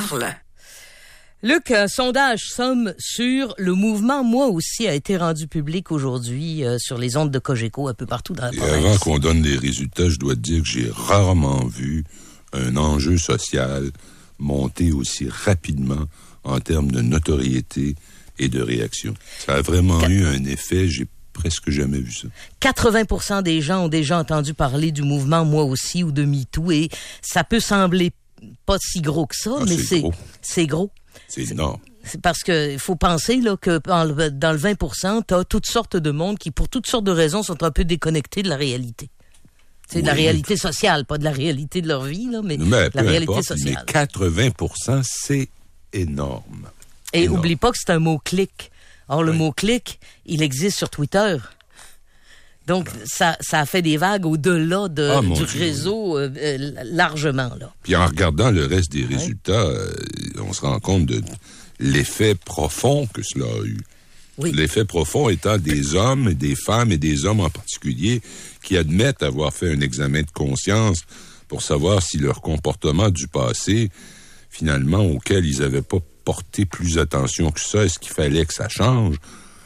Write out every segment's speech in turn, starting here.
parle. Luc, un sondage somme sur le mouvement Moi aussi a été rendu public aujourd'hui sur les ondes de Cogeco un peu partout dans la province. Et avant qu'on donne les résultats, je dois te dire que j'ai rarement vu un enjeu social monter aussi rapidement en termes de notoriété et de réaction. Ça a vraiment eu un effet, j'ai presque jamais vu ça. 80% des gens ont déjà entendu parler du mouvement Moi aussi ou de MeToo et ça peut sembler pas si gros que ça, mais c'est gros. C'est énorme. C'est parce que il faut penser là que dans le 20%, t'as toutes sortes de monde qui, pour toutes sortes de raisons, sont un peu déconnectés de la réalité. C'est de la réalité sociale, pas de la réalité de leur vie, là, mais de la réalité sociale. Mais 80%, c'est énorme. Et oublie pas que c'est un mot-clic. Or, le mot-clic, il existe sur Twitter. Donc, ça a fait des vagues au-delà du réseau largement. Là. Puis en regardant le reste des résultats, on se rend compte de l'effet profond que cela a eu. Oui. L'effet profond étant des hommes, des femmes et des hommes en particulier qui admettent avoir fait un examen de conscience pour savoir si leur comportement du passé, finalement, auquel ils n'avaient pas porté plus attention que ça, est-ce qu'il fallait que ça change?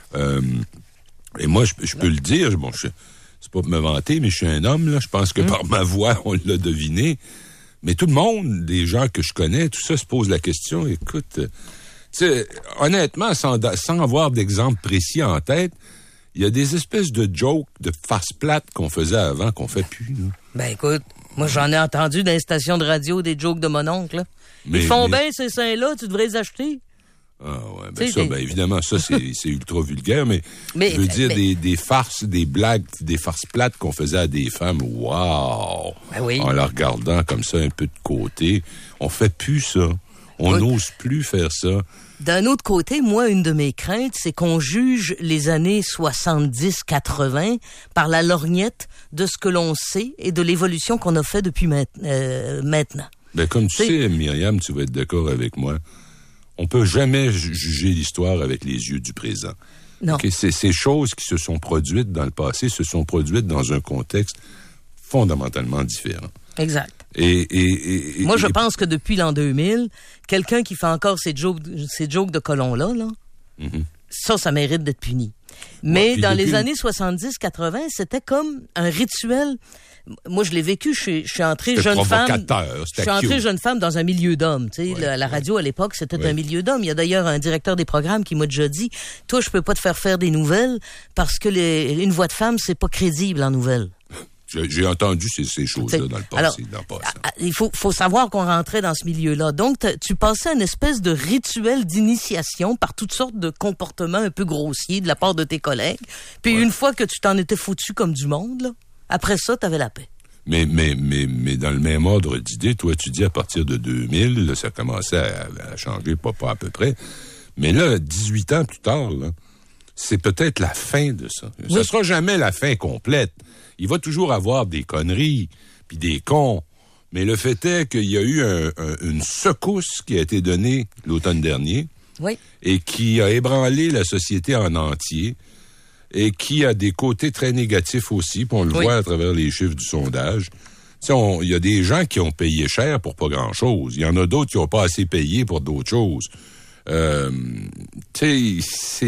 Et moi, je peux le dire, bon, c'est pas pour me vanter, mais je suis un homme, là. Je pense que par ma voix, on l'a deviné. Mais tout le monde, les gens que je connais, tout ça se pose la question, écoute, tu sais, honnêtement, sans avoir d'exemple précis en tête, il y a des espèces de jokes, de farces plates qu'on faisait avant, qu'on fait plus, là. Ben écoute, moi j'en ai entendu dans les stations de radio des jokes de mon oncle, là. Ils font bien ces seins-là, tu devrais les acheter. Ah ouais, ben ça, ben évidemment, ça c'est ultra vulgaire, mais je veux dire des farces, des blagues, des farces plates qu'on faisait à des femmes, wow! Ben oui. En la regardant comme ça un peu de côté, on fait plus ça. On n'ose plus faire ça. D'un autre côté, moi, une de mes craintes, c'est qu'on juge les années 70-80 par la lorgnette de ce que l'on sait et de l'évolution qu'on a fait depuis maintenant. Ben comme tu sais, Myriam, tu vas être d'accord avec moi. On peut jamais juger l'histoire avec les yeux du présent. Non. Okay? Ces choses qui se sont produites dans le passé se sont produites dans un contexte fondamentalement différent. Exact. Et moi, je pense que depuis l'an 2000, quelqu'un qui fait encore ces jokes de colons-là, ça mérite d'être puni. Mais dans les années 70-80, c'était comme un rituel. Moi, je l'ai vécu. Je suis entrée jeune femme. Je suis entrée jeune femme dans un milieu d'hommes. Tu sais, la radio à l'époque, c'était un milieu d'hommes. Il y a d'ailleurs un directeur des programmes qui m'a déjà dit, toi, je peux pas te faire des nouvelles parce que une voix de femme, c'est pas crédible en nouvelles. J'ai entendu ces choses-là dans le passé. Alors, il faut savoir qu'on rentrait dans ce milieu-là. Donc, tu passais une espèce de rituel d'initiation par toutes sortes de comportements un peu grossiers de la part de tes collègues. Puis une fois que tu t'en étais foutu comme du monde, là, après ça, t'avais la paix. Mais dans le même ordre d'idée, toi, tu dis à partir de 2000, là, ça commençait à changer, pas à peu près. Mais là, 18 ans plus tard, là, c'est peut-être la fin de ça. Oui. Ça sera jamais la fin complète. Il va toujours avoir des conneries, puis des cons. Mais le fait est qu'il y a eu une secousse qui a été donnée l'automne dernier. Oui. Et qui a ébranlé la société en entier. Et qui a des côtés très négatifs aussi, puis on le voit à travers les chiffres du sondage. Il y a des gens qui ont payé cher pour pas grand-chose. Il y en a d'autres qui n'ont pas assez payé pour d'autres choses. Ce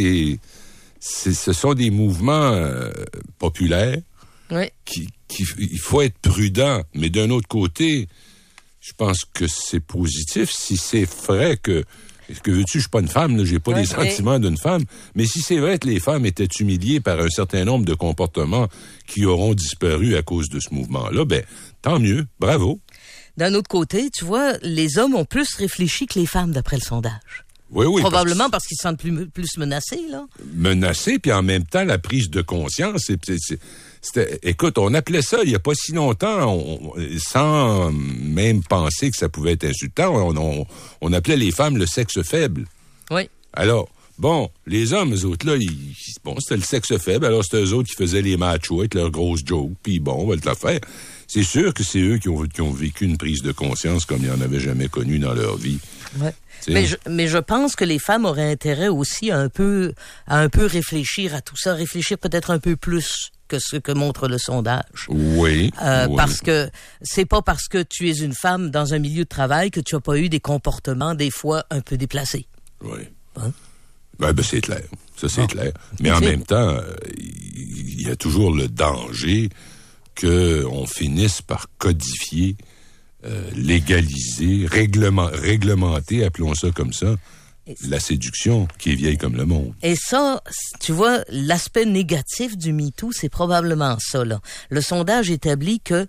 sont des mouvements populaires. Oui. Il faut être prudent, mais d'un autre côté, je pense que c'est positif si c'est vrai que veux-tu, je suis pas une femme, là, j'ai pas les sentiments d'une femme, mais si c'est vrai que les femmes étaient humiliées par un certain nombre de comportements qui auront disparu à cause de ce mouvement-là, ben tant mieux, bravo. D'un autre côté, tu vois, les hommes ont plus réfléchi que les femmes d'après le sondage. Oui. Probablement parce qu'ils se sentent plus menacés, là. Menacés, puis en même temps, la prise de conscience, écoute, on appelait ça il n'y a pas si longtemps, sans même penser que ça pouvait être insultant, on appelait les femmes le sexe faible. Oui. Alors, bon, les hommes, eux autres, là, c'était le sexe faible, alors c'était eux autres qui faisaient les machos avec leurs grosses jokes, puis bon, on va le faire. C'est sûr que c'est eux qui ont vécu une prise de conscience comme ils n'en avaient jamais connu dans leur vie. Ouais. Mais je pense que les femmes auraient intérêt aussi à un peu réfléchir à tout ça, réfléchir peut-être un peu plus que ce que montre le sondage. Oui. Parce que c'est pas parce que tu es une femme dans un milieu de travail que tu as pas eu des comportements des fois un peu déplacés. Oui. Hein? Ben, c'est clair. Ça, c'est clair. Mais en même temps, il y a toujours le danger qu'on finisse par codifier, légaliser, réglementer, appelons ça comme ça, la séduction qui est vieille comme le monde. Et ça, tu vois, l'aspect négatif du MeToo, c'est probablement ça, là. Le sondage établit que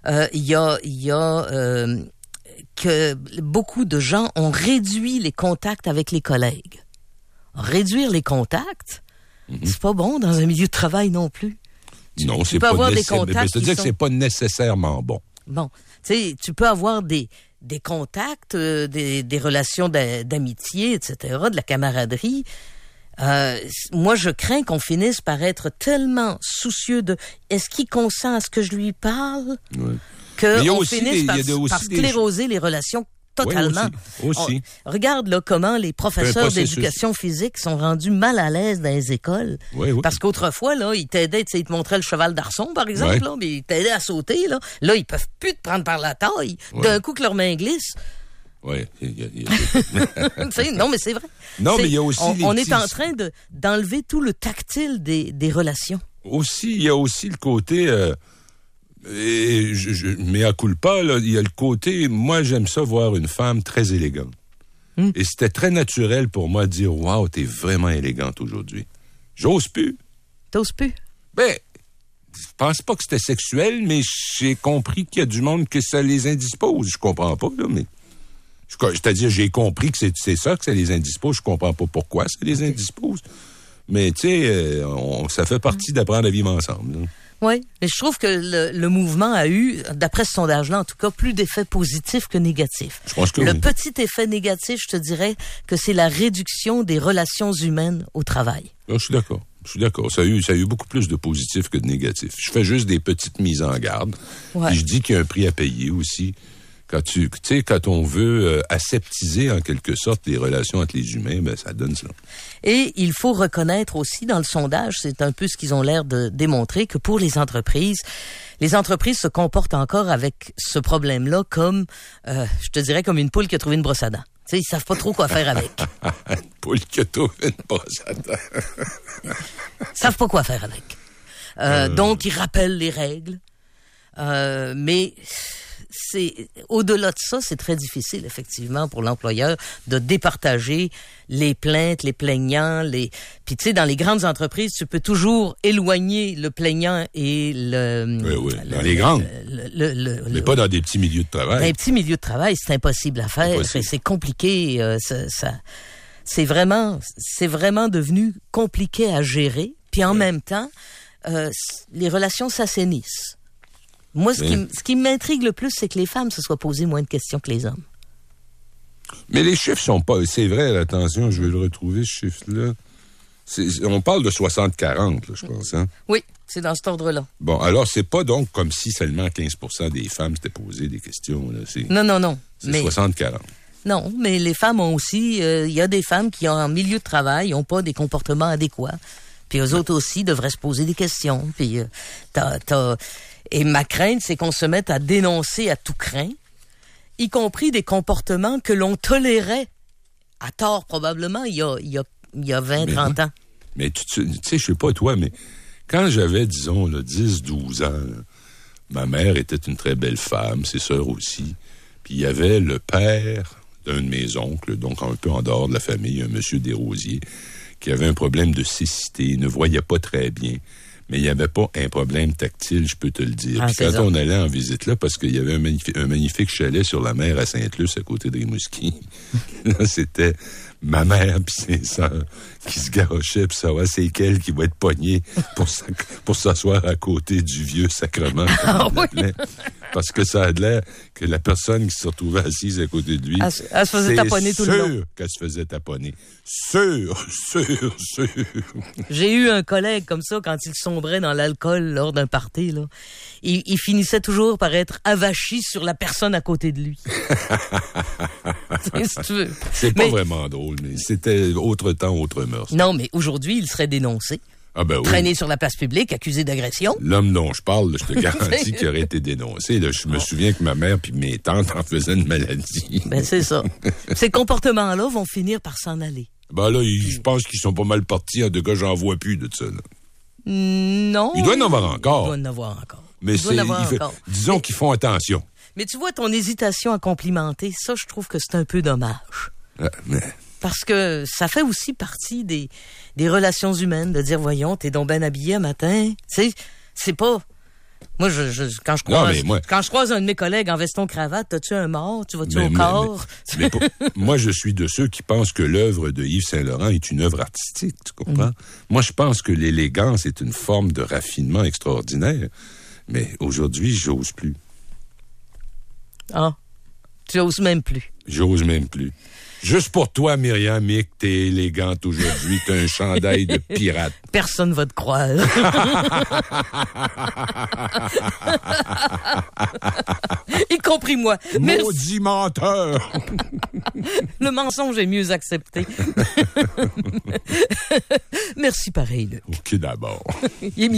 que beaucoup de gens ont réduit les contacts avec les collègues. Réduire les contacts, c'est pas bon dans un milieu de travail non plus. Non, c'est pas nécessaire. C'est-à-dire que c'est pas nécessairement bon. Bon, tu sais, tu peux avoir des contacts, des relations d'amitié, etc., de la camaraderie. Moi, je crains qu'on finisse par être tellement soucieux de est-ce qu'il consent à ce que je lui parle, qu'on finisse par scléroser les relations totalement. Oui, aussi. Regarde là comment les professeurs d'éducation physique sont rendus mal à l'aise dans les écoles. Oui. Parce qu'autrefois, là, ils t'aidaient, ils te montraient le cheval d'arçon, par exemple, là, mais ils t'aidaient à sauter. Là, ils peuvent plus te prendre par la taille. D'un coup que leurs mains glissent. Oui. Non, mais c'est vrai. Non, mais il y a aussi on est en train d'enlever tout le tactile des relations. Aussi, il y a aussi le côté... mais à culpa, là, il y a le côté, moi j'aime ça voir une femme très élégante. Et c'était très naturel pour moi de dire, waouh, t'es vraiment élégante aujourd'hui. J'ose plus. T'oses plus? Ben, je pense pas que c'était sexuel, mais j'ai compris qu'il y a du monde que ça les indispose. Je comprends pas, là, mais... C'est-à-dire, j'ai compris que c'est ça que ça les indispose. Je comprends pas pourquoi ça les indispose. Mais, tu sais, ça fait partie d'apprendre à vivre ensemble, là. Oui, mais je trouve que le mouvement a eu, d'après ce sondage-là, en tout cas, plus d'effets positifs que négatifs. Je pense que le petit effet négatif, je te dirais que c'est la réduction des relations humaines au travail. Je suis d'accord. Ça a eu beaucoup plus de positifs que de négatifs. Je fais juste des petites mises en garde. Puis je dis qu'il y a un prix à payer aussi. Quand on veut aseptiser en quelque sorte les relations entre les humains, ben ça donne ça. Et il faut reconnaître aussi dans le sondage, c'est un peu ce qu'ils ont l'air de démontrer, que pour les entreprises se comportent encore avec ce problème-là comme, je te dirais, comme une poule qui a trouvé une brosse à dents. Tu sais, ils savent pas trop quoi faire avec. Une poule qui a trouvé une brosse à dents. Ils savent pas quoi faire avec. Donc, ils rappellent les règles. Mais... au-delà de ça, c'est très difficile, effectivement, pour l'employeur de départager les plaintes, les plaignants, Puis, tu sais, dans les grandes entreprises, tu peux toujours éloigner le plaignant et Oui, dans les grandes. Mais pas dans des petits milieux de travail. Dans les petits milieux de travail, c'est impossible à faire. C'est compliqué. C'est vraiment devenu compliqué à gérer. Puis, en même temps, les relations s'assainissent. Moi, ce qui m'intrigue le plus, c'est que les femmes se soient posées moins de questions que les hommes. Mais les chiffres sont pas... C'est vrai, attention, je vais le retrouver, ce chiffre-là. On parle de 60-40, là, je pense. Hein? Oui, c'est dans cet ordre-là. Bon, alors, c'est pas donc comme si seulement 15% des femmes s'étaient posées des questions. Là. Non. C'est 60-40. Non, mais les femmes ont aussi... Il y a des femmes qui, en milieu de travail, n'ont pas des comportements adéquats. Puis eux autres aussi devraient se poser des questions. Puis Et ma crainte, c'est qu'on se mette à dénoncer à tout crin, y compris des comportements que l'on tolérait, à tort probablement, il y a 20, 30 ans. Mais tu sais, je sais pas toi, mais quand j'avais, disons, 10, 12 ans, là, ma mère était une très belle femme, ses sœurs aussi, puis il y avait le père d'un de mes oncles, donc un peu en dehors de la famille, un monsieur Desrosiers, qui avait un problème de cécité, il ne voyait pas très bien. Mais il n'y avait pas un problème tactile, je peux te le dire. Puis quand on allait en visite là, parce qu'il y avait un magnifique chalet sur la mer à Sainte-Luce, à côté de Rimouski, là, c'était ma mère puis ses sœurs qui se garochaient pour savoir c'est quelle qui va être pognée pour s'asseoir à côté du vieux sacrement. Parce que ça a l'air que la personne qui se retrouvait assise à côté de lui, elle se faisait taponner tout le long. C'est sûr qu'elle se faisait taponner. Sûr. J'ai eu un collègue comme ça quand il sombrait dans l'alcool lors d'un party, là. Il finissait toujours par être avachi sur la personne à côté de lui. Si tu veux. C'est pas vraiment drôle, mais c'était autre temps, autre mœurs. Non, mais aujourd'hui, il serait dénoncé. Ah ben oui. Traîné sur la place publique, accusé d'agression. L'homme dont je parle, là, je te garantis qu'il aurait été dénoncé. Là, je me souviens que ma mère puis mes tantes en faisaient une maladie. Ben c'est ça. Ces comportements-là vont finir par s'en aller. Ben là, je pense qu'ils sont pas mal partis. En tout cas, j'en vois plus de ça. Là. Non. Il doit y en avoir encore. Il doit y en avoir encore. Mais disons qu'ils font attention. Mais tu vois, ton hésitation à complimenter, ça, je trouve que c'est un peu dommage. Parce que ça fait aussi partie des relations humaines, de dire, voyons, t'es donc bien habillé un matin. C'est pas... Moi, quand je croise un de mes collègues en veston-cravate, as-tu un mort? Tu vas-tu au corps? Moi, je suis de ceux qui pensent que l'œuvre de Yves Saint-Laurent est une œuvre artistique, tu comprends? Moi, je pense que l'élégance est une forme de raffinement extraordinaire. Mais aujourd'hui, j'ose plus. Ah, tu oses même plus. J'ose même plus. Juste pour toi, Myriam Mick, t'es élégante aujourd'hui, t'as un chandail de pirate. Personne va te croire. Y compris moi. Maudit menteur! Le mensonge est mieux accepté. Merci pareil, Luc. OK, d'abord.